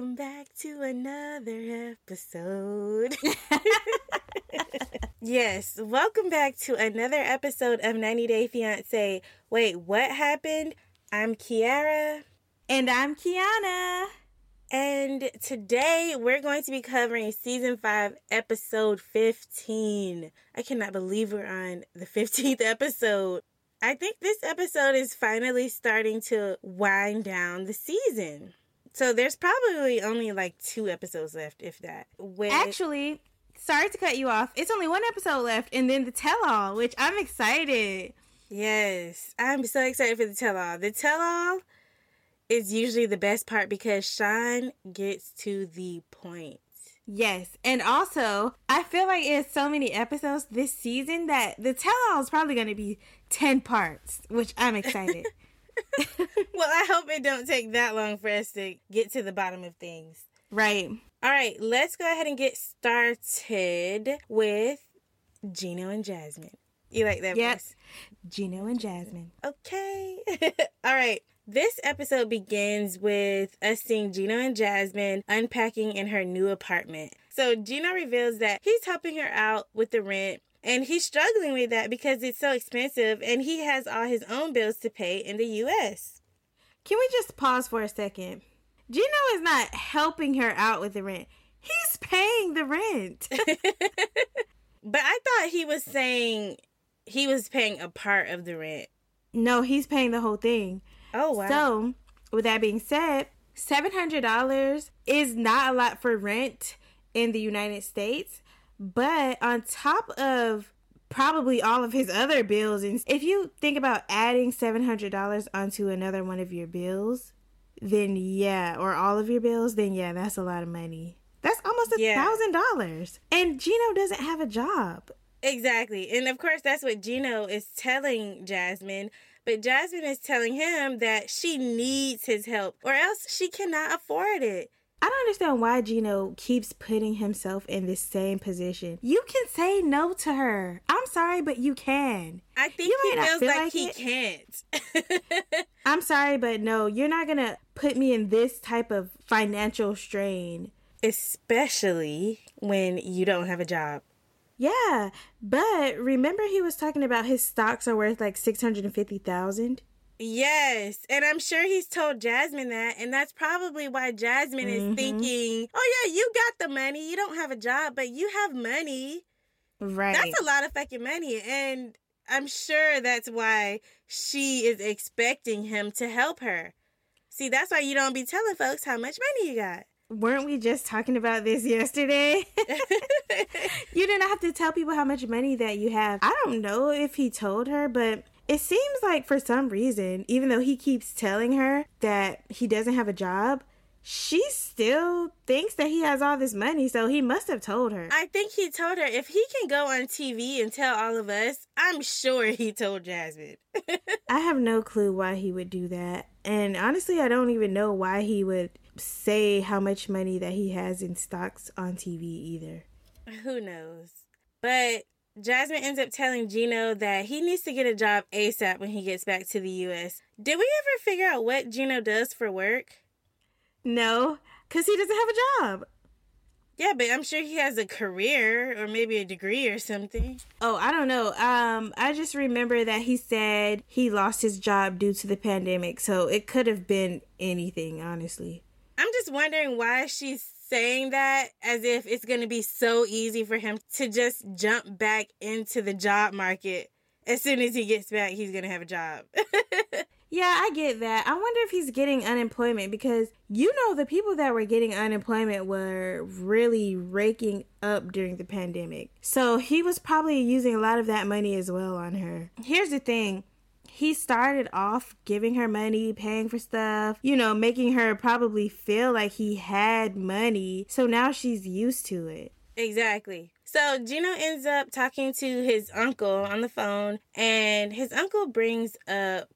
Welcome back to another episode. Yes, welcome back to another episode of 90 Day Fiancé. Wait, what happened? I'm Kiara. And I'm Kiana. And today we're going to be covering Season 5, Episode 15. I cannot believe we're on the 15th episode. I think this episode is finally starting to wind down the season. So there's probably only like 2 episodes left, if that. Actually, sorry to cut you off. It's only 1 episode left and then the tell-all, which I'm excited. Yes, I'm so excited for the tell-all. The tell-all is usually the best part because Sean gets to the point. Yes, and also, I feel like it's so many episodes this season that the tell-all is probably going to be 10 parts, which I'm excited. Well, I hope it don't take that long for us to get to the bottom of things. Right. All right, let's go ahead and get started with Gino and Jasmine. You like that? Yes. Gino and Jasmine. Okay. All right. This episode begins with us seeing Gino and Jasmine unpacking in her new apartment. So Gino reveals that he's helping her out with the rent, and he's struggling with that because it's so expensive, and he has all his own bills to pay in the U.S. Can we just pause for a second? Gino is not helping her out with the rent. He's paying the rent. But I thought he was saying he was paying a part of the rent. No, he's paying the whole thing. Oh, wow. So, with that being said, $700 is not a lot for rent in the United States. But on top of probably all of his other bills, and if you think about adding $700 onto another one of your bills, then yeah, or all of your bills, then yeah, that's a lot of money. That's almost $1,000. And Gino doesn't have a job. Exactly. And of course, that's what Gino is telling Jasmine. But Jasmine is telling him that she needs his help or else she cannot afford it. I don't understand why Gino keeps putting himself in this same position. You can say no to her. I'm sorry, but you can. I think he feels like he can't. I'm sorry, but no, you're not going to put me in this type of financial strain. Especially when you don't have a job. Yeah, but remember he was talking about his stocks are worth like $650,000? Yes, and I'm sure he's told Jasmine that, and that's probably why Jasmine is thinking, oh yeah, you got the money, you don't have a job, but you have money. Right. That's a lot of fucking money, and I'm sure that's why she is expecting him to help her. See, that's why you don't be telling folks how much money you got. Weren't we just talking about this yesterday? You didn't have to tell people how much money that you have. I don't know if he told her, but it seems like for some reason, even though he keeps telling her that he doesn't have a job, she still thinks that he has all this money, so he must have told her. I think he told her. If he can go on TV and tell all of us, I'm sure he told Jasmine. I have no clue why he would do that. And honestly, I don't even know why he would say how much money that he has in stocks on TV either. Who knows? But Jasmine ends up telling Gino that he needs to get a job ASAP when he gets back to the U.S. Did we ever figure out what Gino does for work? No, because he doesn't have a job. Yeah, but I'm sure he has a career or maybe a degree or something. Oh, I don't know. I just remember that he said he lost his job due to the pandemic, so it could have been anything, honestly. I'm just wondering why she's saying that as if it's going to be so easy for him to just jump back into the job market. As soon as he gets back, he's going to have a job. Yeah, I get that. I wonder if he's getting unemployment because, you know, the people that were getting unemployment were really raking up during the pandemic. So he was probably using a lot of that money as well on her. Here's the thing. He started off giving her money, paying for stuff, you know, making her probably feel like he had money. So now she's used to it. Exactly. So Gino ends up talking to his uncle on the phone, and his uncle brings up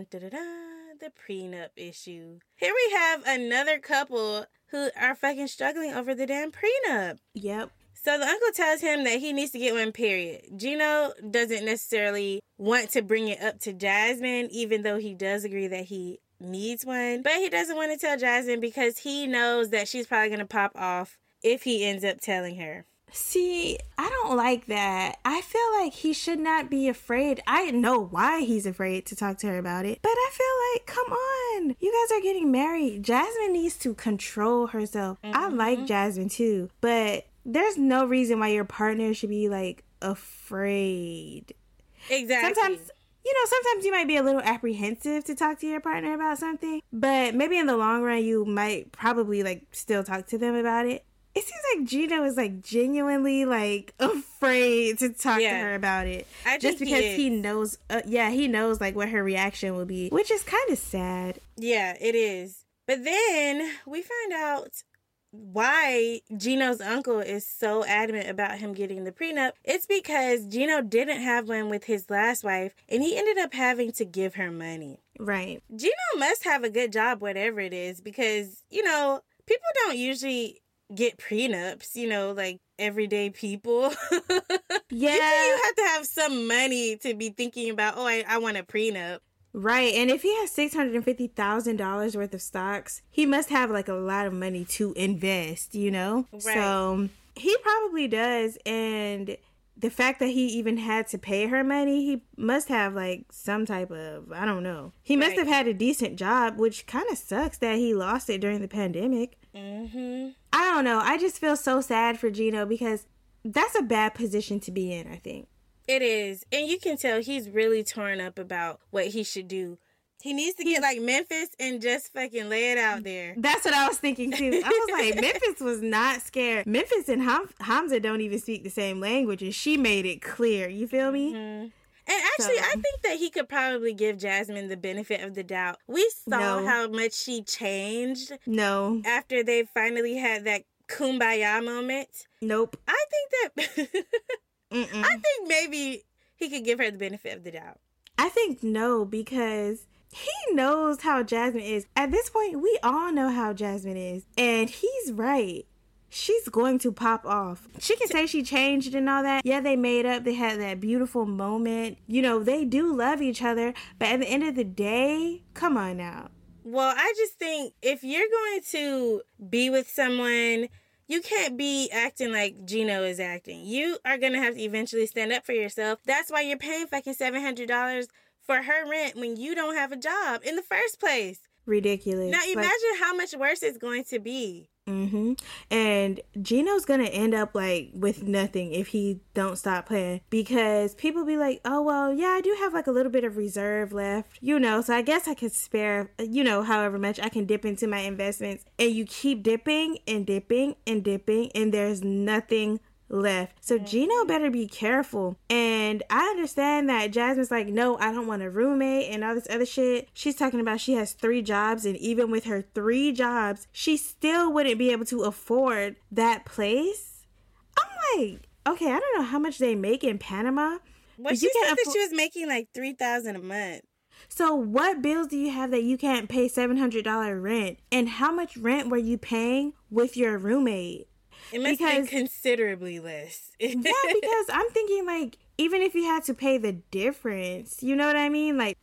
the prenup issue. Here we have another couple who are fucking struggling over the damn prenup. Yep. So the uncle tells him that he needs to get one, period. Gino doesn't necessarily want to bring it up to Jasmine, even though he does agree that he needs one. But he doesn't want to tell Jasmine because he knows that she's probably going to pop off if he ends up telling her. See, I don't like that. I feel like he should not be afraid. I know why he's afraid to talk to her about it, but I feel like, come on. You guys are getting married. Jasmine needs to control herself. I like Jasmine too, but there's no reason why your partner should be like afraid. Exactly. Sometimes you might be a little apprehensive to talk to your partner about something, but maybe in the long run you might probably like still talk to them about it. It seems like Gino is like genuinely like afraid to talk to her about it. Just because he knows, he knows like what her reaction will be, which is kind of sad. Yeah, it is. But then we find out why Gino's uncle is so adamant about him getting the prenup. It's because Gino didn't have one with his last wife, and he ended up having to give her money. Right. Gino must have a good job, whatever it is, because, people don't usually get prenups, like everyday people. Yeah. You have to have some money to be thinking about, I want a prenup. Right. And if he has $650,000 worth of stocks, he must have like a lot of money to invest, Right. So he probably does. And the fact that he even had to pay her money, he must have like some type of, I don't know. He must have had a decent job, which kind of sucks that he lost it during the pandemic. Mm-hmm. I don't know. I just feel so sad for Gino because that's a bad position to be in, I think. It is. And you can tell he's really torn up about what he should do. He needs to get like Memphis and just fucking lay it out there. That's what I was thinking too. I was like, Memphis was not scared. Memphis and Hamza don't even speak the same language, and she made it clear. You feel me? Mm-hmm. And actually, I think that he could probably give Jasmine the benefit of the doubt. We saw how much she changed. No. After they finally had that kumbaya moment. Nope. I think that... I think maybe he could give her the benefit of the doubt. I think no, because he knows how Jasmine is. At this point, we all know how Jasmine is. And he's right. She's going to pop off. She can say she changed and all that. Yeah, they made up. They had that beautiful moment. They do love each other. But at the end of the day, come on now. Well, I just think if you're going to be with someone, you can't be acting like Gino is acting. You are going to have to eventually stand up for yourself. That's why you're paying fucking $700 for her rent when you don't have a job in the first place. Ridiculous. Now, imagine how much worse it's going to be. Mm-hmm. And Gino's gonna end up like with nothing if he don't stop playing, because people be like, oh well, yeah, I do have like a little bit of reserve left, so I guess I could spare however much I can dip into my investments, and you keep dipping and dipping and dipping and there's nothing left. So Gino better be careful. And I understand that Jasmine's like, no, I don't want a roommate and all this other shit. She's talking about she has 3 jobs, and even with her 3 jobs, she still wouldn't be able to afford that place. I'm like, okay, I don't know how much they make in Panama. Well, she said that she was making like $3,000 a month. So what bills do you have that you can't pay $700 rent? And how much rent were you paying with your roommate? It must be considerably less. Yeah, because I'm thinking, like, even if you had to pay the difference, you know what I mean? Like,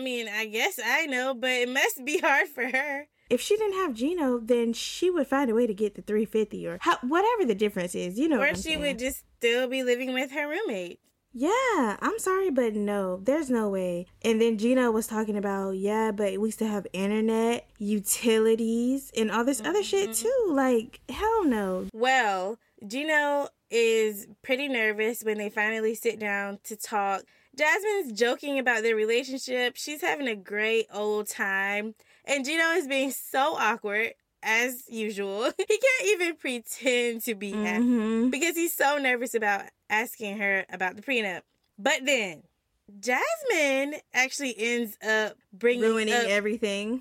I guess I know, but it must be hard for her. If she didn't have Gino, then she would find a way to get the $350 or whatever the difference is, Or she would just still be living with her roommate. Yeah, I'm sorry, but no, there's no way. And then Gino was talking about, yeah, but we still have internet, utilities, and all this other shit too. Like, hell no. Well, Gino is pretty nervous when they finally sit down to talk. Jasmine's joking about their relationship. She's having a great old time. And Gino is being so awkward, as usual. He can't even pretend to be happy because he's so nervous about asking her about the prenup. But then Jasmine actually ends up ruining everything.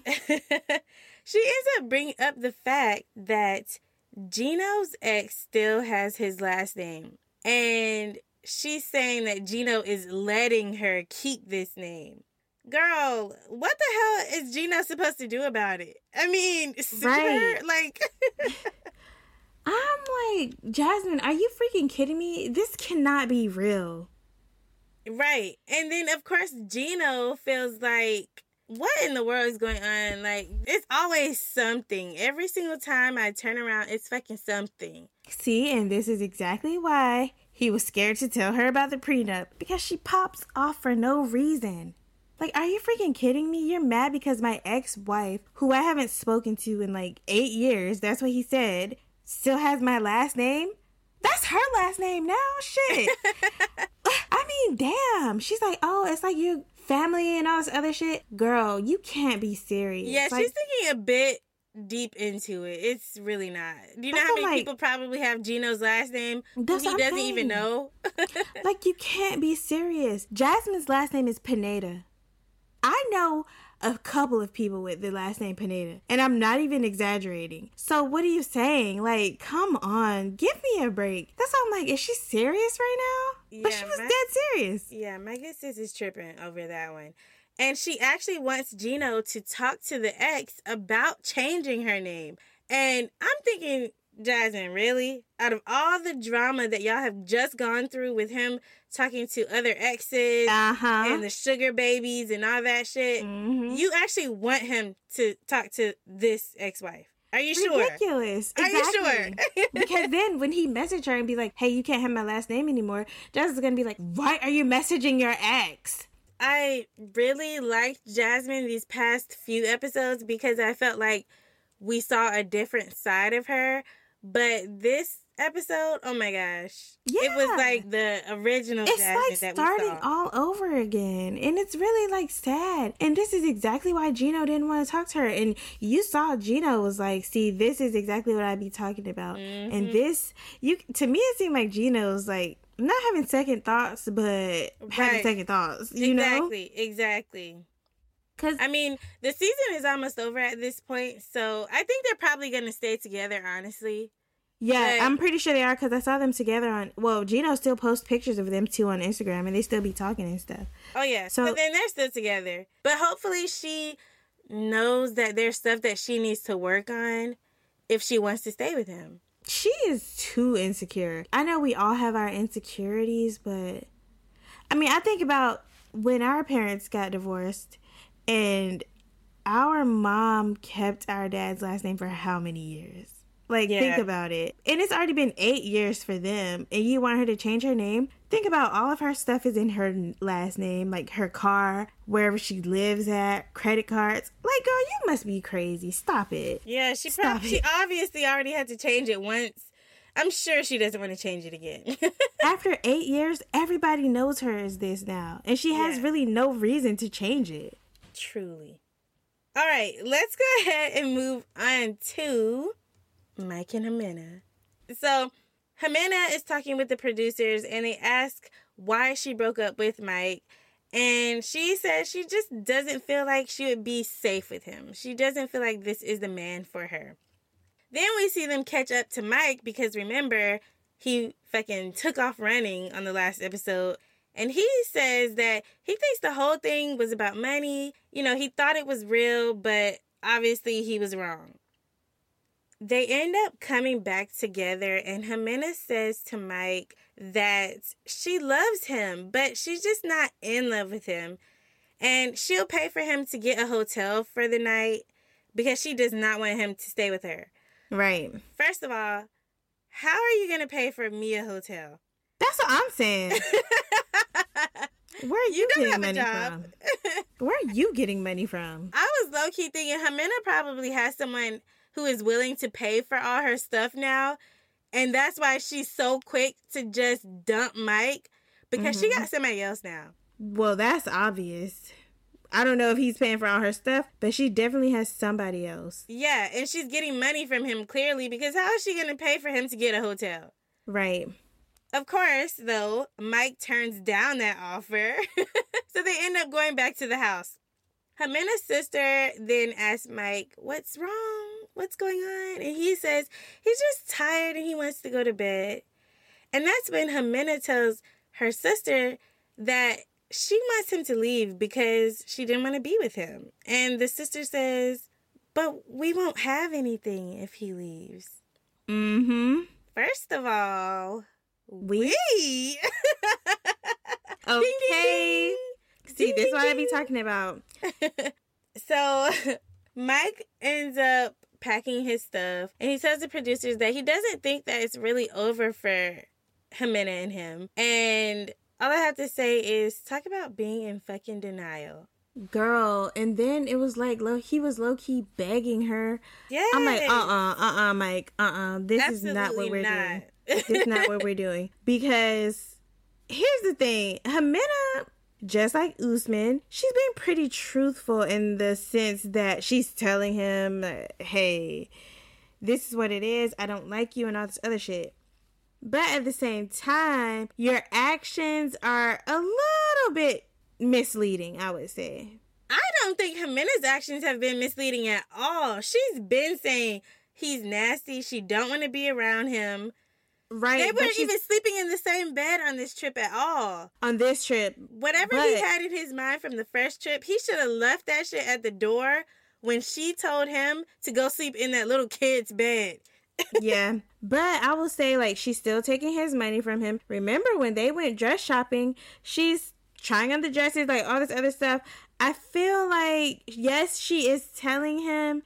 She ends up bringing up the fact that Gino's ex still has his last name. And she's saying that Gino is letting her keep this name. Girl, what the hell is Gino supposed to do about it? Right. Like... I'm like, Jasmine, are you freaking kidding me? This cannot be real. Right. And then, of course, Gino feels like what in the world is going on? Like, it's always something. Every single time I turn around, it's fucking something. See, and this is exactly why he was scared to tell her about the prenup. Because she pops off for no reason. Like, are you freaking kidding me? You're mad because my ex-wife, who I haven't spoken to in like 8 years, that's what he said, still has my last name? That's her last name now? Shit. I mean, damn. She's like, oh, it's like you family and all this other shit. Girl, you can't be serious. Yeah, like, she's thinking a bit deep into it. It's really not. Do you know how many people probably have Gino's last name who he doesn't even know? Like, you can't be serious. Jasmine's last name is Pineda. I know a couple of people with the last name Pineda, and I'm not even exaggerating. So what are you saying? Like, come on, give me a break. That's why I'm like, is she serious right now? Yeah, but she was dead serious. Yeah, my good sis is tripping over that one. And she actually wants Gino to talk to the ex about changing her name. And I'm thinking, Jasmine, really? Out of all the drama that y'all have just gone through with him talking to other exes and the sugar babies and all that shit, you actually want him to talk to this ex-wife. Are you sure? Ridiculous. Are you sure? Because then when he messaged her and be like, hey, you can't have my last name anymore, Jasmine's going to be like, why are you messaging your ex? I really liked Jasmine these past few episodes because I felt like we saw a different side of her. But this episode, oh my gosh. Yeah. It was like the original Jasmine that we saw. It's like starting all over again. And it's really like sad. And this is exactly why Gino didn't want to talk to her. And you saw Gino was like, see, this is exactly what I'd be talking about. And this, to me, it seemed like Gino was like, not having second thoughts, but having second thoughts, you know? Exactly. Because, I mean, the season is almost over at this point, so I think they're probably going to stay together, honestly. Yeah, I'm pretty sure they are because I saw them together on... Well, Gino still posts pictures of them two on Instagram, and they still be talking and stuff. Oh, yeah. So then they're still together. But hopefully she knows that there's stuff that she needs to work on if she wants to stay with him. She is too insecure. I know we all have our insecurities, but... I mean, I think about when our parents got divorced... And our mom kept our dad's last name for how many years? Like, think about it. And it's already been 8 years for them. And you want her to change her name? Think about all of her stuff is in her last name. Like, her car, wherever she lives at, credit cards. Like, girl, you must be crazy. Stop it. Yeah, she obviously already had to change it once. I'm sure she doesn't want to change it again. After 8 years, everybody knows her as this now. And she has really no reason to change it. Truly. All right, let's go ahead and move on to Mike and Jimena. So, Jimena is talking with the producers, and they ask why she broke up with Mike. And she says she just doesn't feel like she would be safe with him. She doesn't feel like this is the man for her. Then we see them catch up to Mike because, remember, he fucking took off running on the last episode. And he says that he thinks the whole thing was about money. You know, he thought it was real, but obviously he was wrong. They end up coming back together, and Jimena says to Mike that she loves him, but she's just not in love with him. And she'll pay for him to get a hotel for the night because she does not want him to stay with her. Right. First of all, how are you going to pay for me a hotel? That's what I'm saying. Where are you getting money from? Where are you getting money from? I was low-key thinking Jimena probably has someone who is willing to pay for all her stuff now. And that's why she's so quick to just dump Mike. Because she got somebody else now. Well, that's obvious. I don't know if he's paying for all her stuff, but she definitely has somebody else. Yeah, and she's getting money from him clearly. Because how is she going to pay for him to get a hotel? Right. Of course, though, Mike turns down that offer. So they end up going back to the house. Jimena's sister then asks Mike, what's wrong? What's going on? And he says he's just tired and he wants to go to bed. And that's when Jimena tells her sister that she wants him to leave because she didn't want to be with him. And the sister says, but we won't have anything if he leaves. First of all... We. Okay. See, this is what I be talking about. So Mike ends up packing his stuff, and he tells the producers that he doesn't think that it's really over for Jimena and him. And all I have to say is, talk about being in fucking denial. Girl, and then it was like he was low-key begging her. Yeah. I'm like, Mike, this Absolutely is not what we're doing. This is not what we're doing. Because here's the thing, Jimena, just like Usman, she's being pretty truthful in the sense that she's telling him, hey, this is what it is, I don't like you, and all this other shit. But at the same time, your actions are a little bit misleading, I would say. I don't think Jimena's actions have been misleading at all. She's been saying he's nasty. She don't want to be around him. Right. They weren't even sleeping in the same bed on this trip at all. On this trip. Whatever he had in his mind from the first trip, he should have left that shit at the door when she told him to go sleep in that little kid's bed. Yeah. But I will say, like, she's still taking his money from him. Remember when they went dress shopping, she's trying on the dresses, like all this other stuff. I feel like, yes, she is telling him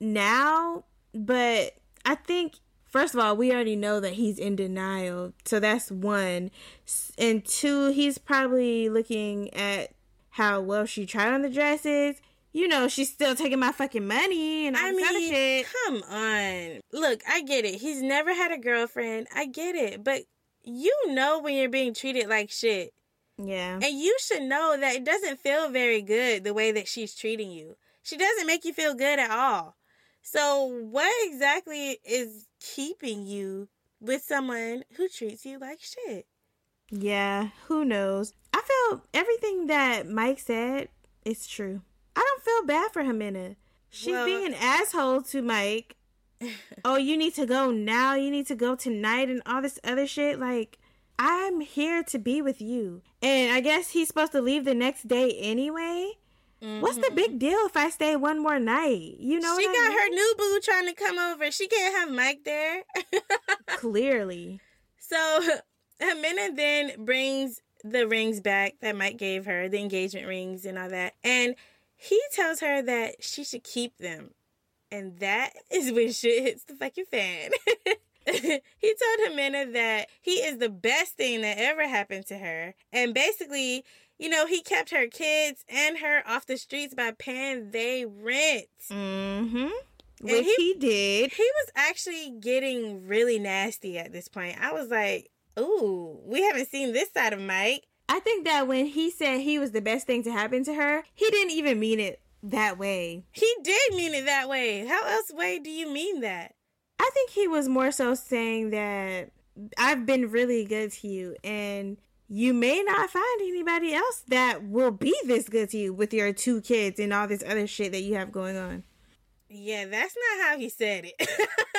now, but I think, first of all, we already know that he's in denial. So that's one. And two, he's probably looking at how well she tried on the dresses. You know, she's still taking my fucking money and all this other shit. Come on. Look, I get it. He's never had a girlfriend. I get it. But you know when you're being treated like shit. Yeah. And you should know that it doesn't feel very good the way that she's treating you. She doesn't make you feel good at all. So what exactly is keeping you with someone who treats you like shit? Yeah, who knows? I feel everything that Mike said is true. I don't feel bad for Jimena. She's being an asshole to Mike. Oh, you need to go now. You need to go tonight and all this other shit. Like, I'm here to be with you. And I guess he's supposed to leave the next day anyway. Mm-hmm. What's the big deal if I stay one more night? You know, she got her new boo trying to come over. She can't have Mike there. Clearly. So Jimena then brings the rings back that Mike gave her, the engagement rings and all that. And he tells her that she should keep them. And that is when shit hits the fucking fan. He told Jimena that he is the best thing that ever happened to her. And basically, you know, he kept her kids and her off the streets by paying they rent. Mm-hmm. Which he did. He was actually getting really nasty at this point. I was like, ooh, we haven't seen this side of Mike. I think that when he said he was the best thing to happen to her, he didn't even mean it that way. He did mean it that way. How else way do you mean that? I think he was more so saying that I've been really good to you and you may not find anybody else that will be this good to you with your 2 kids and all this other shit that you have going on. Yeah, that's not how he said it.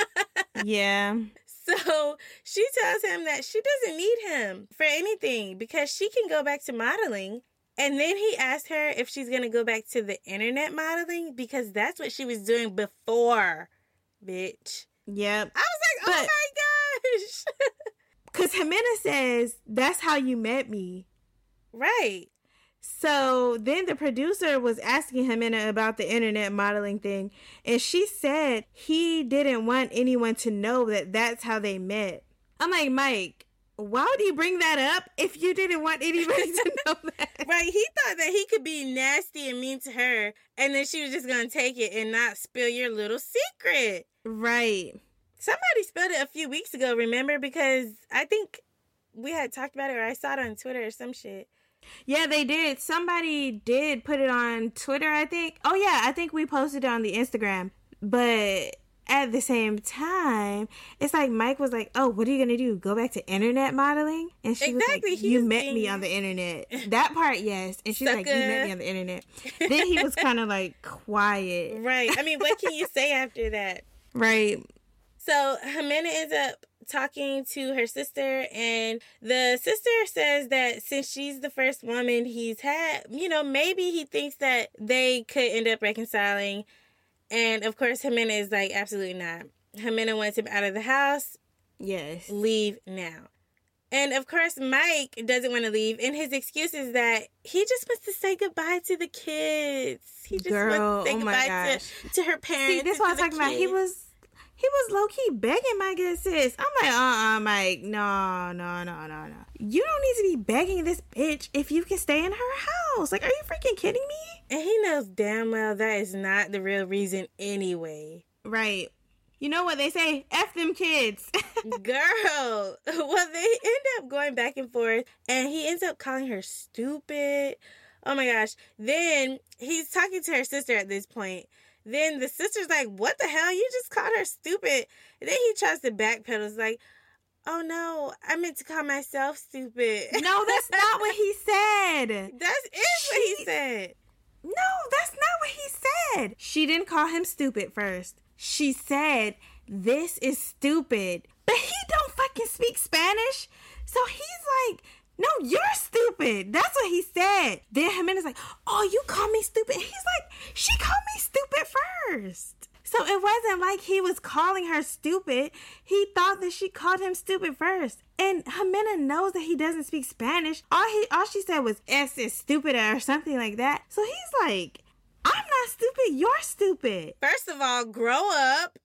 Yeah. So she tells him that she doesn't need him for anything because she can go back to modeling. And then he asked her if she's going to go back to the internet modeling because that's what she was doing before, bitch. Yep. I was like, oh my gosh. Because Jimena says, that's how you met me. Right. So then the producer was asking Jimena about the internet modeling thing. And she said he didn't want anyone to know that that's how they met. I'm like, Mike, why would you bring that up if you didn't want anybody to know that? Right. He thought that he could be nasty and mean to her. And then she was just going to take it and not spill your little secret. Right. Somebody spilled it a few weeks ago, remember? Because I think we had talked about it or I saw it on Twitter or some shit. Yeah, they did. Somebody did put it on Twitter, I think. Oh, yeah, I think we posted it on the Instagram. But at the same time, it's like Mike was like, oh, what are you going to do? Go back to internet modeling? And she was like, you met me on the internet. That part, yes. And she's like, you met me on the internet. Then he was kind of like quiet. Right. I mean, what can you say after that? Right. So Jimena ends up talking to her sister, and the sister says that since she's the first woman he's had, you know, maybe he thinks that they could end up reconciling. And of course, Jimena is like, absolutely not. Jimena wants him out of the house. Yes. Leave now. And of course, Mike doesn't want to leave. And his excuse is that he just wants to say goodbye to the kids. He just wants to say goodbye to her parents. See, this is what I was talking about. He was low-key begging my good sis. I'm like, Mike, no. You don't need to be begging this bitch if you can stay in her house. Like, are you freaking kidding me? And he knows damn well that is not the real reason anyway. Right. You know what they say? F them kids. Girl. Well, they end up going back and forth, and he ends up calling her stupid. Oh my gosh. Then he's talking to her sister at this point. Then the sister's like, what the hell? You just called her stupid. And then he tries to backpedal. It's like, oh no, I meant to call myself stupid. No, that's not what he said. That is what he said. No, that's not what he said. She didn't call him stupid first. She said, this is stupid. But he don't fucking speak Spanish. So he's like, no, you're stupid. That's what he said. Then Jimena's like, oh, you call me stupid. And he's like, she called me stupid first. So it wasn't like he was calling her stupid. He thought that she called him stupid first. And Jimena knows that he doesn't speak Spanish. All she said was, S is stupid or something like that. So he's like, I'm not stupid. You're stupid. First of all, grow up.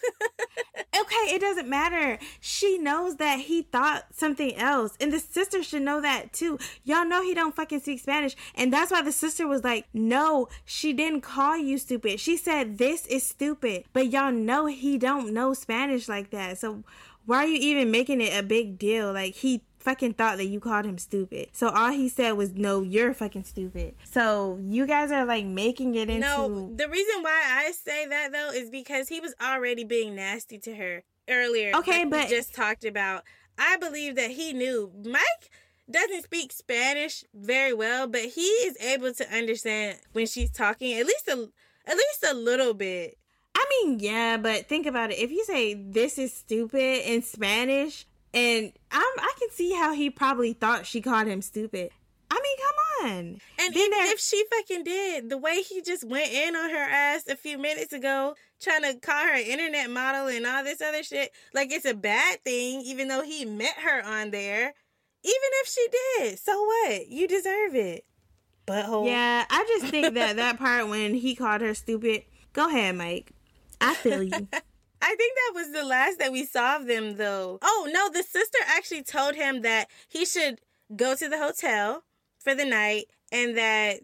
Okay, it doesn't matter. She knows that he thought something else. And the sister should know that too. Y'all know he don't fucking speak Spanish. And that's why the sister was like, no, she didn't call you stupid. She said, this is stupid. But y'all know he don't know Spanish like that. So why are you even making it a big deal? Like, he fucking thought that you called him stupid. So all he said was, no, you're fucking stupid. So you guys are like making it into... No, the reason why I say that though is because he was already being nasty to her earlier. Okay, like but... we just talked about. I believe that he knew. Mike doesn't speak Spanish very well, but he is able to understand when she's talking at least a little bit. I mean, yeah, but think about it. If you say this is stupid in Spanish, and I can see how he probably thought she called him stupid. I mean, come on. And even if she fucking did, the way he just went in on her ass a few minutes ago, trying to call her an internet model and all this other shit, like it's a bad thing, even though he met her on there. Even if she did, so what? You deserve it. Butthole. Yeah, I just think that part when he called her stupid. Go ahead, Mike. I feel you. I think that was the last that we saw of them, though. Oh, no, the sister actually told him that he should go to the hotel for the night and that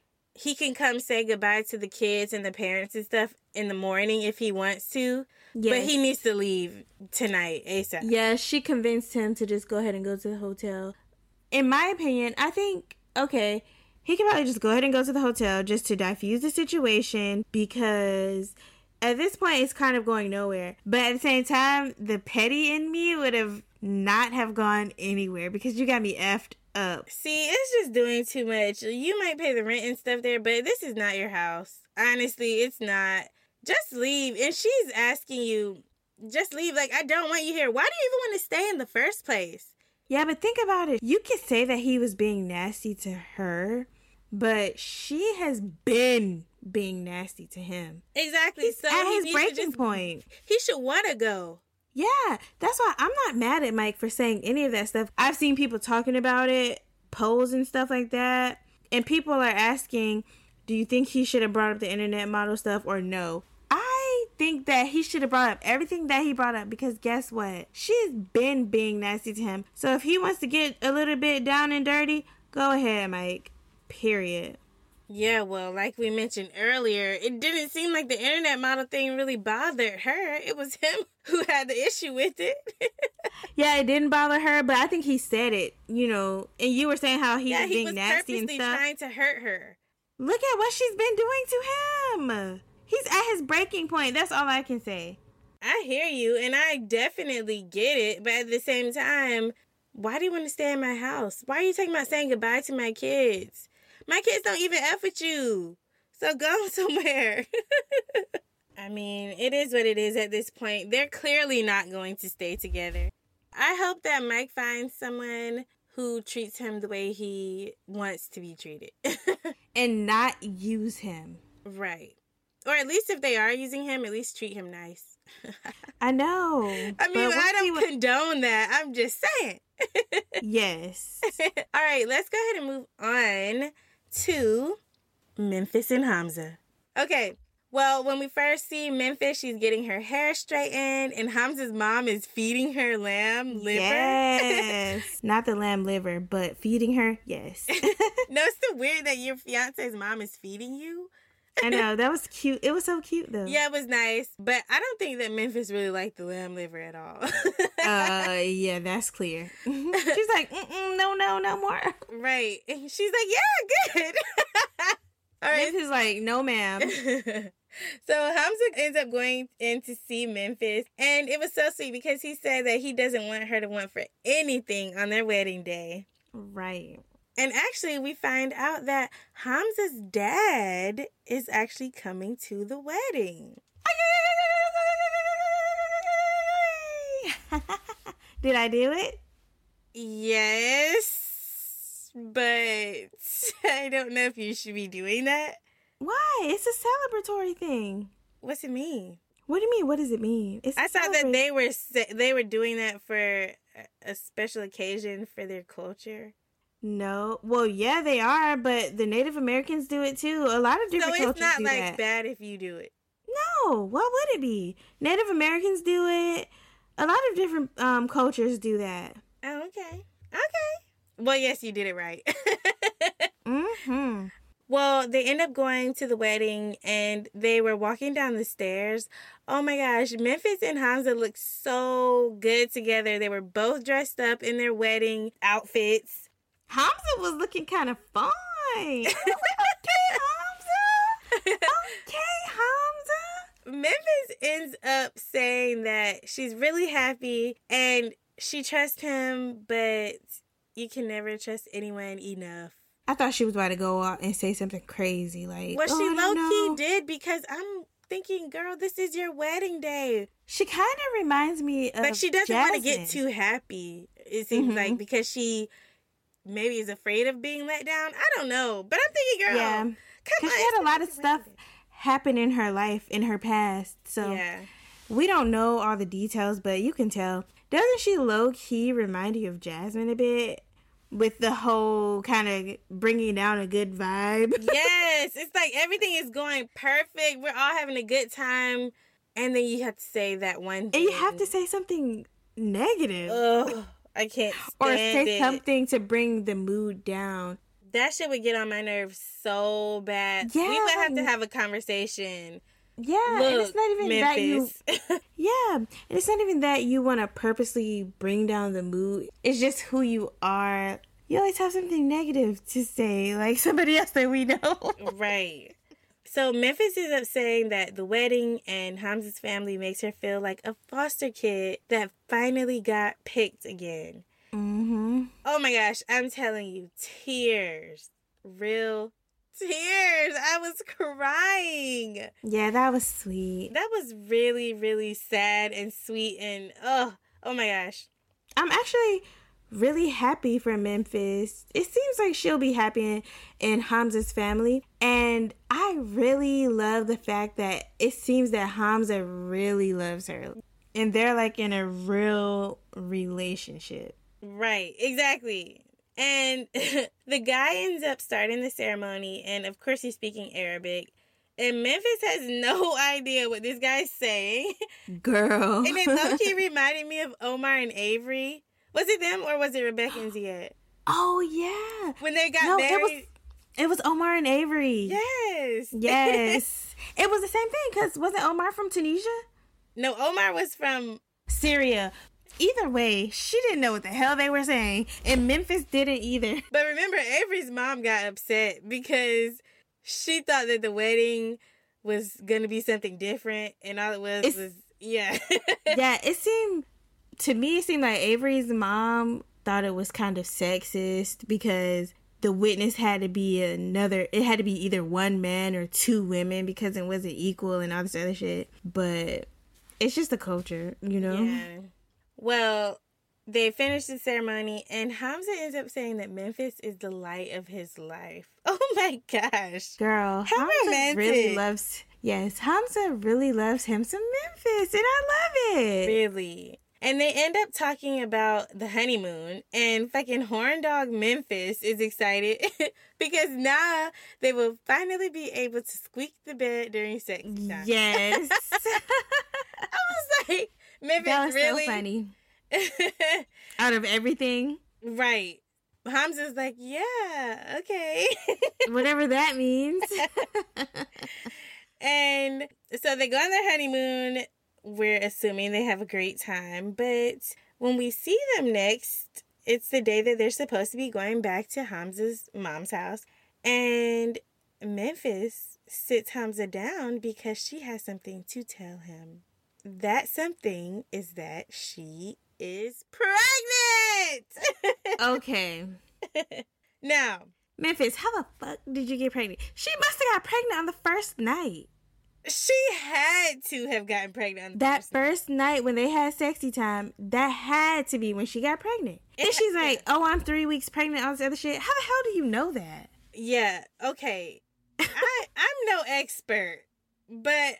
he can come say goodbye to the kids and the parents and stuff in the morning if he wants to. Yes. But he needs to leave tonight, ASAP. Yeah, she convinced him to just go ahead and go to the hotel. In my opinion, I think, okay, he can probably just go ahead and go to the hotel just to diffuse the situation because... at this point, it's kind of going nowhere. But at the same time, the petty in me would have not have gone anywhere because you got me effed up. See, it's just doing too much. You might pay the rent and stuff there, but this is not your house. Honestly, it's not. Just leave. And she's asking you, just leave. Like, I don't want you here. Why do you even want to stay in the first place? Yeah, but think about it. You could say that he was being nasty to her, but she has been being nasty to him. Exactly. He's so at his breaking point. He should want to go. Yeah, that's why I'm not mad at Mike for saying any of that stuff. I've seen people talking about it, polls and stuff like that, and people are asking, do you think he should have brought up the internet model stuff or no? I think that he should have brought up everything that he brought up because guess what? She's been being nasty to him. So if he wants to get a little bit down and dirty, go ahead, Mike. Period. Yeah, well, like we mentioned earlier, it didn't seem like the internet model thing really bothered her. It was him who had the issue with it. Yeah, it didn't bother her, but I think he said it, you know, and you were saying how he was being nasty and stuff. Yeah, he was purposely trying to hurt her. Look at what she's been doing to him. He's at his breaking point. That's all I can say. I hear you, and I definitely get it, but at the same time, why do you want to stay in my house? Why are you talking about saying goodbye to my kids? My kids don't even F with you. So go somewhere. I mean, it is what it is at this point. They're clearly not going to stay together. I hope that Mike finds someone who treats him the way he wants to be treated. And not use him. Right. Or at least if they are using him, at least treat him nice. I know. I mean, I don't condone that. I'm just saying. Yes. All right, let's go ahead and move on to Memphis and Hamza. Okay, well, when we first see Memphis, she's getting her hair straightened, and Hamza's mom is feeding her lamb liver. Yes. Not the lamb liver, but feeding her, yes. No, it's so weird that your fiance's mom is feeding you. I know, that was cute. It was so cute, though. Yeah, it was nice, but I don't think that Memphis really liked the lamb liver at all. Yeah, that's clear. She's like, no more. Right. And she's like, yeah, good. All right. Memphis is like, no, ma'am. So Hamza ends up going in to see Memphis, and it was so sweet because he said that he doesn't want her to want for anything on their wedding day. Right. And actually, we find out that Hamza's dad is actually coming to the wedding. Did I do it? Yes, but I don't know if you should be doing that. Why? It's a celebratory thing. What's it mean? What do you mean? What does it mean? I thought that they were doing that for a special occasion for their culture. No. Well, yeah, they are, but the Native Americans do it too. A lot of different cultures do that. So it's not like bad if you do it. No. What would it be? Native Americans do it. A lot of different cultures do that. Oh, okay. Okay. Well, yes, you did it right. Mm-hmm. Well, they end up going to the wedding, and they were walking down the stairs. Oh my gosh, Memphis and Hamza looked so good together. They were both dressed up in their wedding outfits. Hamza was looking kind of fine. Okay, Hamza. Okay, Hamza. Memphis ends up saying that she's really happy and she trusts him, but you can never trust anyone enough. I thought she was about to go out and say something crazy like, well, she low-key did, because I'm thinking, girl, this is your wedding day. She kind of reminds me of But she doesn't Jasmine. want to get too happy, it seems like, because she maybe is afraid of being let down. I don't know. But I'm thinking, girl, come on. She had a lot of stuff happen in her life, in her past. So yeah. We don't know all the details, but you can tell. Doesn't she low-key remind you of Jasmine a bit? With the whole kind of bringing down a good vibe. Yes. It's like everything is going perfect. We're all having a good time. And then you have to say that one thing. And you have to say something negative. Ugh, I can't stand or say it. something to bring the mood down. That shit would get on my nerves so bad. Yeah. We would have to have a conversation. Yeah, Look, and it's not even Memphis. that you... Yeah, and it's not even that you want to purposely bring down the mood. It's just who you are. You always have something negative to say, like somebody else that we know. Right. So Memphis is up saying that the wedding and Hamza's family makes her feel like a foster kid that finally got picked again. Mm-hmm. Oh my gosh, I'm telling you, tears. Real tears. I was crying. Yeah, that was sweet. That was really, really sad and sweet, and oh my gosh. I'm actually really happy for Memphis. It seems like she'll be happy in Hamza's family, and I really love the fact that it seems that Hamza really loves her, and they're like in a real relationship. Right, exactly. And the guy ends up starting the ceremony, and of course he's speaking Arabic. And Memphis has no idea what this guy's saying. Girl. And it low-key reminded me of Omar and Avery. Was it them or was it Rebecca and Ziad? Oh, yeah. When they got married. It was Omar and Avery. Yes. Yes. It was the same thing, because wasn't Omar from Tunisia? No, Omar was from Syria. Either way, she didn't know what the hell they were saying, and Memphis didn't either. But remember, Avery's mom got upset because she thought that the wedding was going to be something different, and all it was, yeah. Yeah, to me, it seemed like Avery's mom thought it was kind of sexist because the witness had to be it had to be either one man or two women because it wasn't equal and all this other shit. But it's just the culture, you know? Yeah. Well, they finished the ceremony, and Hamza ends up saying that Memphis is the light of his life. Oh my gosh. Girl, how Hamza romantic. Hamza really loves him some Memphis, and I love it. Really. And they end up talking about the honeymoon, and fucking horn dog Memphis is excited because now they will finally be able to squeak the bed during sex time. Yes. I was like, Memphis, that was really? so funny. Out of everything. Right. Hamza's like, yeah, okay. Whatever that means. And so they go on their honeymoon. We're assuming they have a great time. But when we see them next, it's the day that they're supposed to be going back to Hamza's mom's house. And Memphis sits Hamza down because she has something to tell him. That something is that she is pregnant. Okay. Now, Memphis, how the fuck did you get pregnant? She must have got pregnant on the first night. she had to have gotten pregnant on the That first night when they had sexy time, that had to be when she got pregnant. And she's like, oh, I'm 3 weeks pregnant, all this other shit. How the hell do you know that? Yeah, okay. I'm no expert, but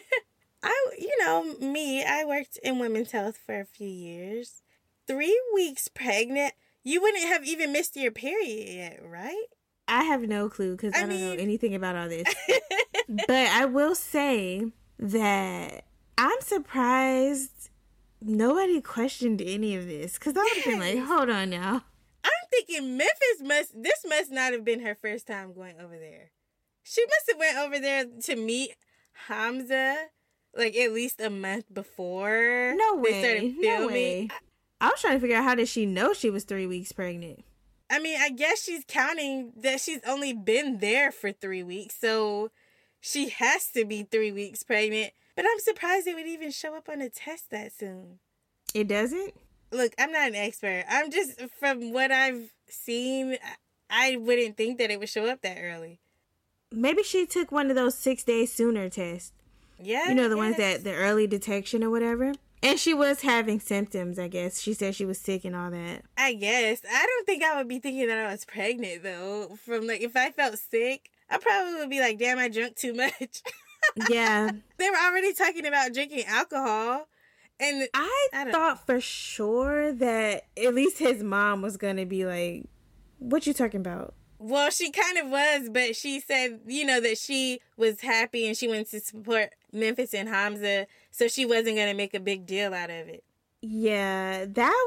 I worked in women's health for a few years. 3 weeks pregnant, you wouldn't have even missed your period yet, right? I have no clue because I don't know anything about all this. But I will say that I'm surprised nobody questioned any of this because I would have been like, hold on now. I'm thinking this must not have been her first time going over there. She must have went over there to meet Hamza like at least a month before they started filming. No way. I was trying to figure out how did she know she was 3 weeks pregnant. I mean, I guess she's counting that she's only been there for 3 weeks, so she has to be 3 weeks pregnant. But I'm surprised it would even show up on a test that soon. It doesn't? Look, I'm not an expert. I'm just, from what I've seen, I wouldn't think that it would show up that early. Maybe she took one of those 6 days sooner tests. Yeah. You know, the ones that the early detection or whatever. And she was having symptoms, I guess. She said she was sick and all that. I guess. I don't think I would be thinking that I was pregnant, though. If I felt sick, I probably would be like, damn, I drank too much. Yeah. They were already talking about drinking alcohol. And I thought for sure that at least his mom was going to be like, what you talking about? Well, she kind of was, but she said, that she was happy and she wanted to support Memphis and Hamza, so she wasn't going to make a big deal out of it. Yeah,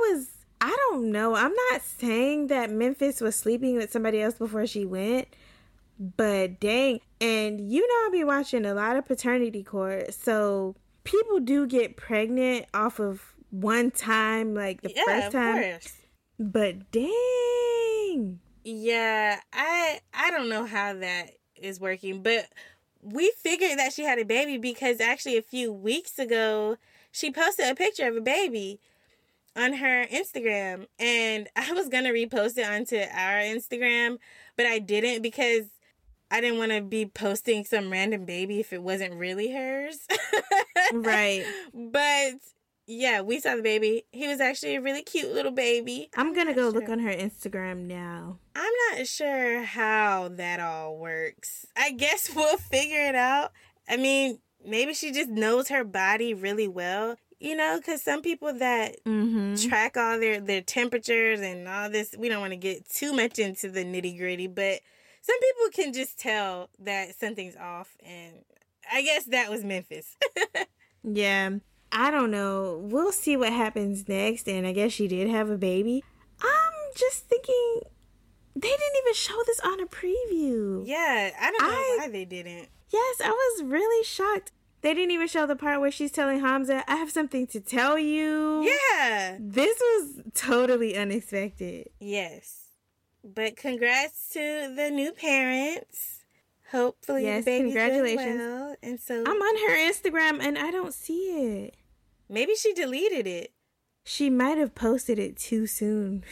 I don't know. I'm not saying that Memphis was sleeping with somebody else before she went, but dang. And I'll be watching a lot of paternity court, so people do get pregnant off of one time, like the first time. Of course. But dang. Yeah, I don't know how that is working, but we figured that she had a baby because actually a few weeks ago, she posted a picture of a baby on her Instagram, and I was going to repost it onto our Instagram, but I didn't because I didn't want to be posting some random baby if it wasn't really hers. Right. But yeah, we saw the baby. He was actually a really cute little baby. I'm going to go look on her Instagram now. I'm not sure how that all works. I guess we'll figure it out. I mean, maybe she just knows her body really well. Because some people that track all their temperatures and all this, we don't want to get too much into the nitty gritty, but some people can just tell that something's off. And I guess that was Memphis. Yeah. I don't know. We'll see what happens next. And I guess she did have a baby. I'm just thinking they didn't even show this on a preview. Yeah, I don't know why they didn't. Yes, I was really shocked. They didn't even show the part where she's telling Hamza, I have something to tell you. Yeah. This was totally unexpected. Yes. But congrats to the new parents. Hopefully the baby's congratulations. doing well. And so I'm on her Instagram and I don't see it. Maybe she deleted it. She might have posted it too soon.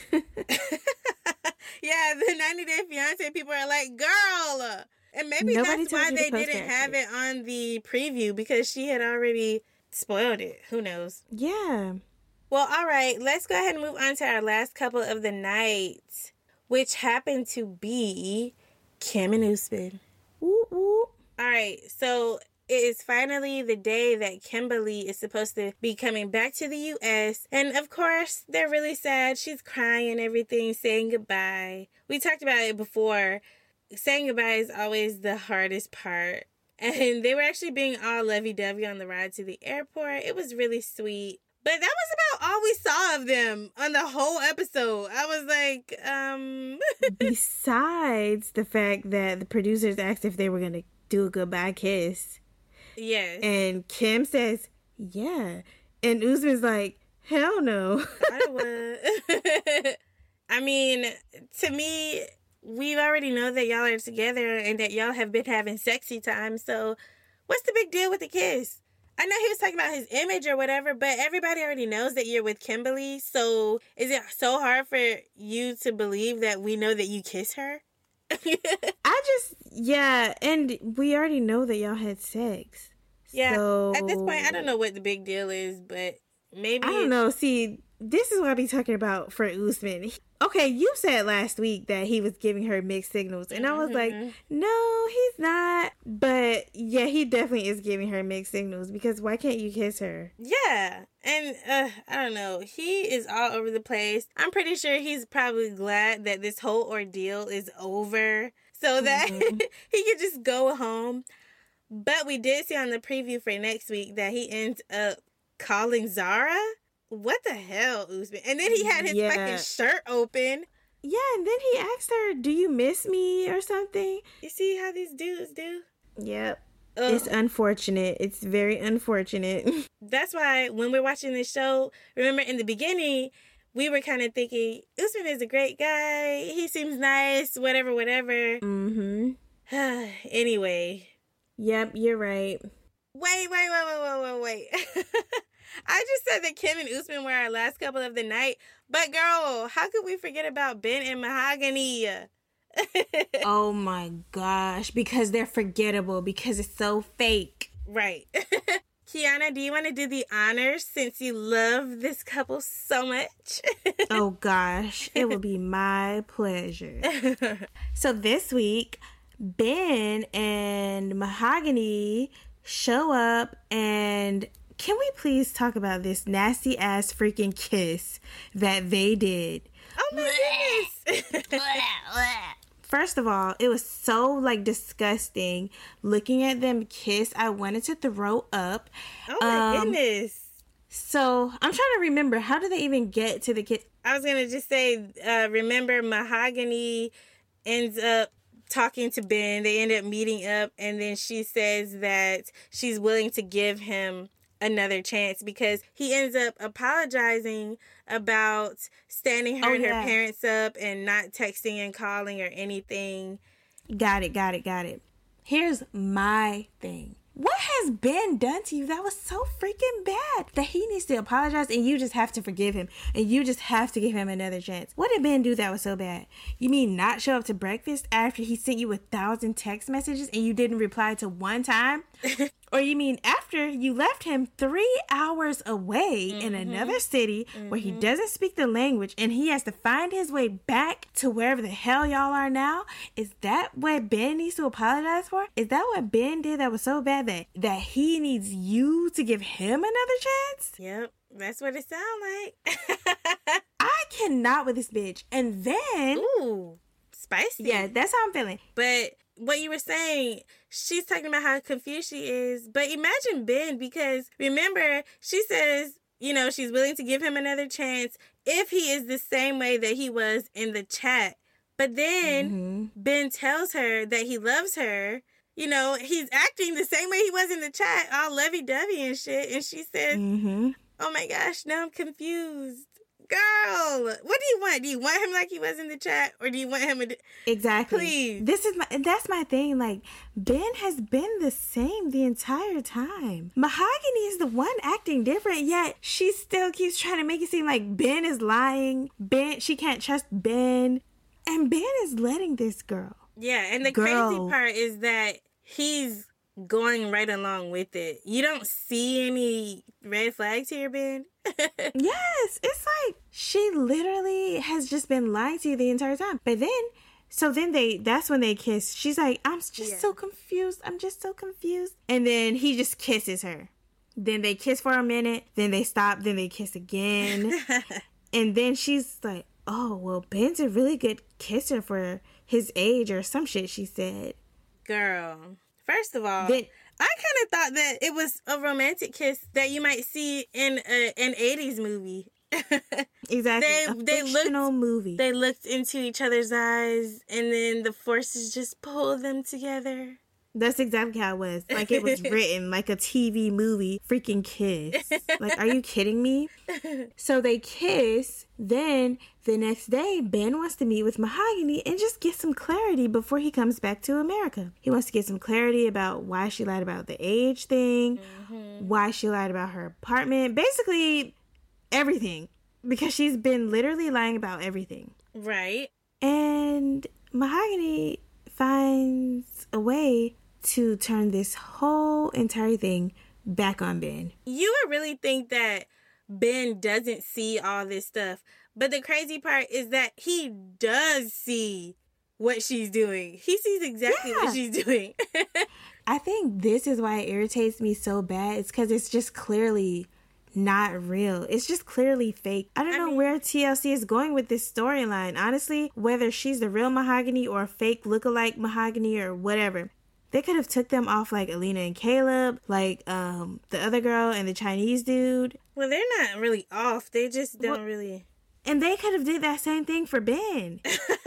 Yeah, the 90 Day Fiancé people are like, girl. And maybe that's why they didn't have it on the preview, because she had already spoiled it. Who knows? Yeah. Well, all right. Let's go ahead and move on to our last couple of the night, which happened to be Kim and Usman. Ooh, ooh. All right. So it is finally the day that Kimberly is supposed to be coming back to the U.S. And of course, they're really sad. She's crying and everything, saying goodbye. We talked about it before. Saying goodbye is always the hardest part. And they were actually being all lovey-dovey on the ride to the airport. It was really sweet. But that was about all we saw of them on the whole episode. I was like, Besides the fact that the producers asked if they were going to do a goodbye kiss. Yes. And Kim says, yeah. And Usman's like, hell no. I would. I mean, to me, we already know that y'all are together and that y'all have been having sexy time. So what's the big deal with the kiss? I know he was talking about his image or whatever, but everybody already knows that you're with Kimberly. So is it so hard for you to believe that we know that you kiss her? Yeah, and we already know that y'all had sex. Yeah, so, at this point, I don't know what the big deal is, but maybe... I don't know. See, this is what I be talking about for Usman. Okay, you said last week that he was giving her mixed signals, and I was like, no, he's not. But yeah, he definitely is giving her mixed signals, because why can't you kiss her? Yeah, and I don't know. He is all over the place. I'm pretty sure he's probably glad that this whole ordeal is over so that he could just go home. But we did see on the preview for next week that he ends up calling Zara. What the hell, Usman? And then he had his fucking shirt open. Yeah, and then he asked her, do you miss me or something? You see how these dudes do? Yep. Ugh. It's unfortunate. It's very unfortunate. That's why when we're watching this show, remember in the beginning, we were kind of thinking, Usman is a great guy. He seems nice, whatever. Mm-hmm. Anyway. Yep, you're right. Wait. I just said that Kim and Usman were our last couple of the night. But girl, how could we forget about Ben and Mahogany? Oh my gosh. Because they're forgettable. Because it's so fake. Right. Kiana, do you want to do the honors since you love this couple so much? Oh gosh. It will be my pleasure. So this week, Ben and Mahogany show up, and can we please talk about this nasty ass freaking kiss that they did? Oh my goodness. First of all, it was so like disgusting looking at them kiss. I wanted to throw up. Oh my goodness. So I'm trying to remember, how did they even get to the kiss? I was going to just say, remember Mahogany ends up talking to Ben. They end up meeting up, and then she says that she's willing to give him another chance because he ends up apologizing about standing her and her parents up and not texting and calling or anything. Got it. Here's my thing. What has Ben done to you that was so freaking bad that he needs to apologize and you just have to forgive him and you just have to give him another chance? What did Ben do that was so bad? You mean not show up to breakfast after he sent you 1,000 text messages and you didn't reply to one time? Or you mean after you left him 3 hours away in another city where he doesn't speak the language and he has to find his way back to wherever the hell y'all are now? Is that what Ben needs to apologize for? Is that what Ben did that was so bad that he needs you to give him another chance? Yep, that's what it sounds like. I cannot with this bitch. And then... Ooh, spicy. Yeah, that's how I'm feeling. But... what you were saying, she's talking about how confused she is. But imagine Ben, because remember, she says, you know, she's willing to give him another chance if he is the same way that he was in the chat. But then Ben tells her that he loves her. You know, he's acting the same way he was in the chat, all lovey-dovey and shit. And she says, oh my gosh, now I'm confused. Girl, what do you want? Do you want him like he was in the chat, or do you want him? Exactly. Please. That's my thing. Like, Ben has been the same the entire time. Mahogany is the one acting different, yet she still keeps trying to make it seem like Ben is lying. She can't trust Ben, and Ben is letting this girl. Yeah, and the crazy part is that he's going right along with it. You don't see any red flags here, Ben. Yes, it's like she literally has just been lying to you the entire time. But then So then that's when they kiss. She's like, I'm just so confused. I'm just so confused. And then he just kisses her. Then they kiss for a minute. Then they stop. Then they kiss again. And then she's like, oh, well, Ben's a really good kisser for his age or some shit, she said. Girl, first of all, I kind of thought that it was a romantic kiss that you might see in an 80s movie. Exactly. They movie. They looked into each other's eyes, and then the forces just pulled them together. That's exactly how it was. Like, it was written like a TV movie freaking kiss. Like, are you kidding me? So they kiss. Then the next day, Ben wants to meet with Mahogany and just get some clarity before he comes back to America. He wants to get some clarity about why she lied about the age thing, why she lied about her apartment. Basically, everything. Because she's been literally lying about everything. Right. And Mahogany finds a way to turn this whole entire thing back on Ben. You would really think that Ben doesn't see all this stuff. But the crazy part is that he does see what she's doing. He sees exactly what she's doing. I think this is why it irritates me so bad. It's because it's just clearly not real. It's just clearly fake. I don't know where TLC is going with this storyline. Honestly, whether she's the real Mahogany or a fake lookalike Mahogany or whatever. They could have took them off like Alina and Caleb, like the other girl and the Chinese dude. Well, they're not really off. They just don't really... And they could have did that same thing for Ben.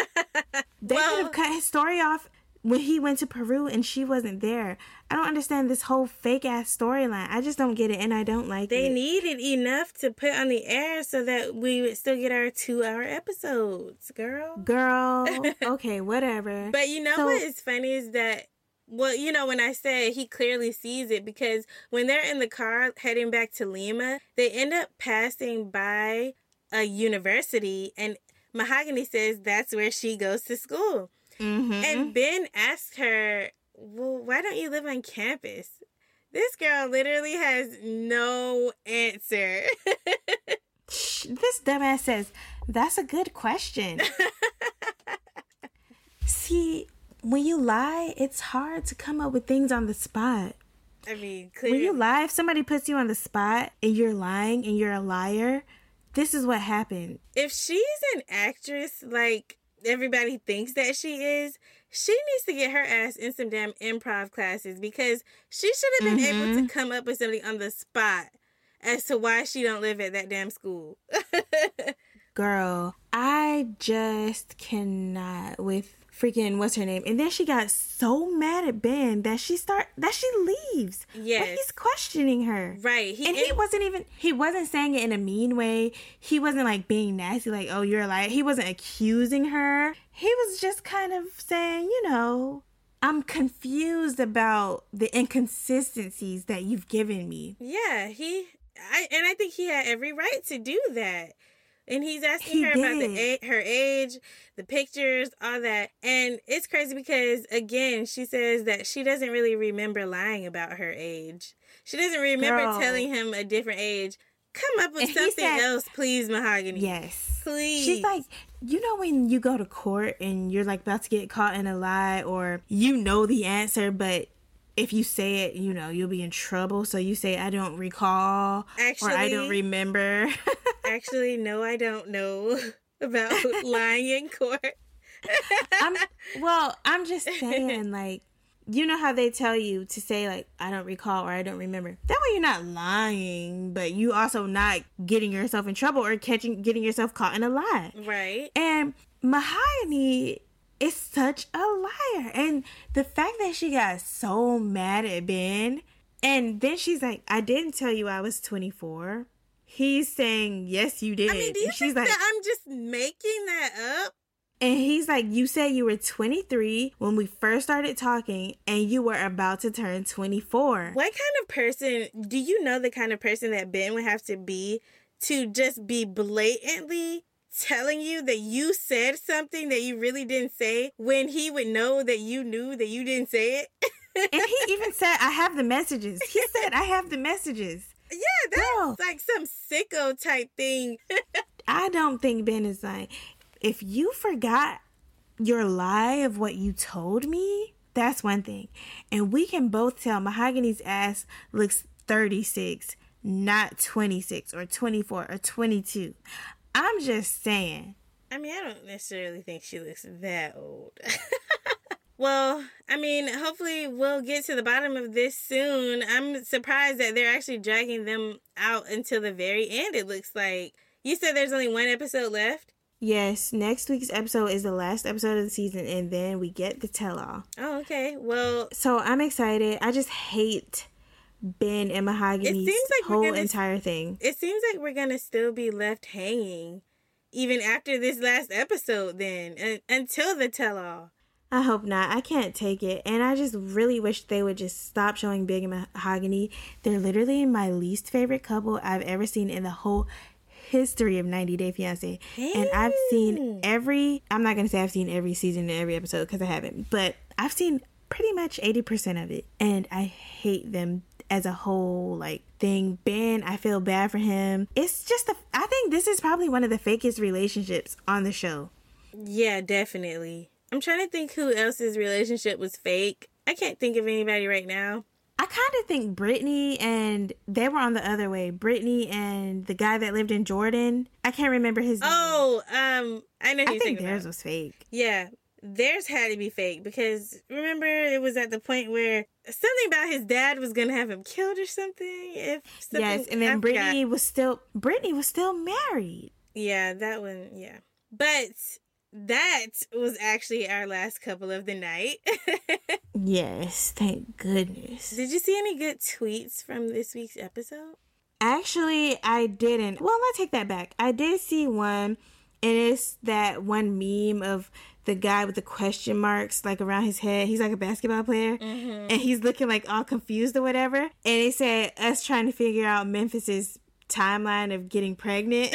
They could have cut his story off when he went to Peru and she wasn't there. I don't understand this whole fake-ass storyline. I just don't get it, and I don't like it. They needed enough to put on the air so that we would still get our 2-hour episodes, girl. Girl, okay, whatever. But you know what is funny is that, well, you know, when I said he clearly sees it, because when they're in the car heading back to Lima, they end up passing by a university, and Mahogany says that's where she goes to school. Mm-hmm. And Ben asks her, well, why don't you live on campus? This girl literally has no answer. This dumbass says, that's a good question. See, when you lie, it's hard to come up with things on the spot. I mean, clearly. When you lie, if somebody puts you on the spot and you're lying and you're a liar, this is what happened. If she's an actress like everybody thinks that she is, she needs to get her ass in some damn improv classes, because she should have been able to come up with something on the spot as to why she don't live at that damn school. Girl, I just cannot with freaking what's her name. And then she got so mad at Ben that she leaves. Yes. Like, he's questioning her. Right. He wasn't saying it in a mean way. He wasn't like being nasty, like, oh, you're a liar. He wasn't accusing her. He was just kind of saying, you know, I'm confused about the inconsistencies that you've given me. Yeah, I think he had every right to do that. And he's asking her about her age, the pictures, all that. And it's crazy because, again, she says that she doesn't really remember lying about her age. She doesn't remember telling him a different age. Come up with something else, please, Mahogany. Yes. Please. She's like, you know when you go to court and you're like about to get caught in a lie, or you know the answer, but if you say it, you know, you'll be in trouble. So you say, I don't recall, or I don't remember. Actually, no, I don't know about lying in court. I'm just saying, like, you know how they tell you to say, like, I don't recall or I don't remember. That way you're not lying, but you also not getting yourself in trouble or getting yourself caught in a lie. Right. And Mahogany is such a liar. And the fact that she got so mad at Ben, and then she's like, I didn't tell you I was 24. He's saying, yes, you did. I mean, do you think that I'm just making that up? And he's like, you said you were 23 when we first started talking, and you were about to turn 24. What kind of person, do you know the kind of person that Ben would have to be to just be blatantly telling you that you said something that you really didn't say, when he would know that you knew that you didn't say it? And he even said, I have the messages. He said, I have the messages. Yeah, that's like some sicko type thing. I don't think Ben is like, if you forgot your lie of what you told me, that's one thing. And we can both tell Mahogany's ass looks 36, not 26 or 24 or 22. I'm just saying. I mean, I don't necessarily think she looks that old. Well, I mean, hopefully we'll get to the bottom of this soon. I'm surprised that they're actually dragging them out until the very end, it looks like. You said there's only one episode left? Yes, next week's episode is the last episode of the season, and then we get the tell-all. Oh, okay. Well, so I'm excited. I just hate Ben and Mahogany's whole entire thing. It seems like we're going to still be left hanging, even after this last episode then, until the tell-all. I hope not. I can't take it. And I just really wish they would just stop showing Big and Mahogany. They're literally my least favorite couple I've ever seen in the whole history of 90 Day Fiancé. And I've seen I'm not going to say I've seen every season and every episode because I haven't, but I've seen pretty much 80% of it. And I hate them as a whole, like, thing. Ben, I feel bad for him. It's just, I think this is probably one of the fakest relationships on the show. Yeah, definitely. I'm trying to think who else's relationship was fake. I can't think of anybody right now. I kind of think Brittany and they were on the other way. Brittany and the guy that lived in Jordan. I can't remember his name. Oh, I know who you're I think theirs was fake. Yeah, theirs had to be fake because remember it was at the point where something about his dad was gonna have him killed or something. Yes, and then Brittany was still married. Yeah, that one. Yeah, but that was actually our last couple of the night. Yes, thank goodness. Did you see any good tweets from this week's episode? Actually, I didn't. Well, I take that back. I did see one, and it's that one meme of the guy with the question marks like around his head. He's like a basketball player, and he's looking like all confused or whatever. And it said us trying to figure out Memphis's timeline of getting pregnant.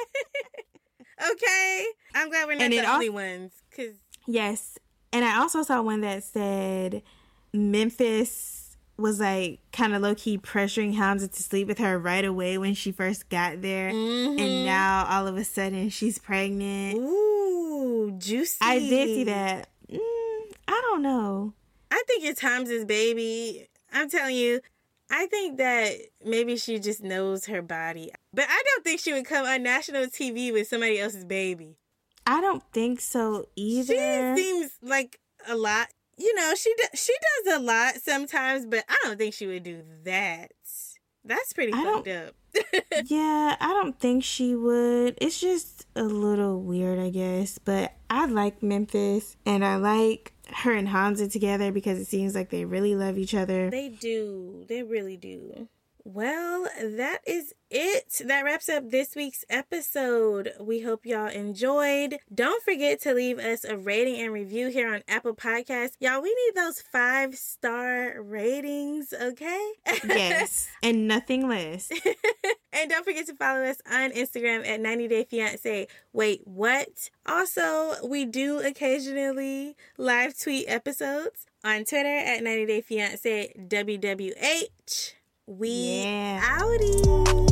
Okay, I'm glad we're not the only ones. Yes, and I also saw one that said Memphis was like kind of low-key pressuring Hamza to sleep with her right away when she first got there. And now all of a sudden she's pregnant. Ooh, juicy. I did see that. I don't know. I think it's Hamza's baby. I'm telling you, I think that maybe she just knows her body. But I don't think she would come on national TV with somebody else's baby. I don't think so either. She seems like a lot. You know, she does a lot sometimes, but I don't think she would do that. That's pretty fucked up. Yeah, I don't think she would. It's just a little weird, I guess. But I like Memphis, and I like her and Hamza together because it seems like they really love each other. They do. They really do. Well, that is it. That wraps up this week's episode. We hope y'all enjoyed. Don't forget to leave us a rating and review here on Apple Podcasts. Y'all, we need those 5-star ratings, okay? Yes, and nothing less. And don't forget to follow us on Instagram at 90 Day Fiancé. Wait, what? Also, we do occasionally live tweet episodes on Twitter at 90 Day Fiancé WWH. We outie.